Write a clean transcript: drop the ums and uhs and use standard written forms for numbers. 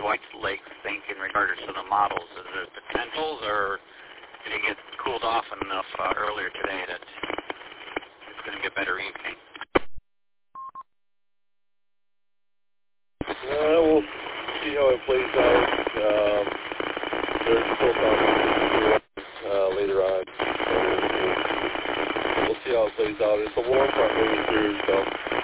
White Lake think in regards to the models? Is there potentials, or did it get cooled off enough earlier today that it's going to get better evening? We'll see how it plays out. There's still talking later on. So we'll see how it plays out. It's a warm front moving through, so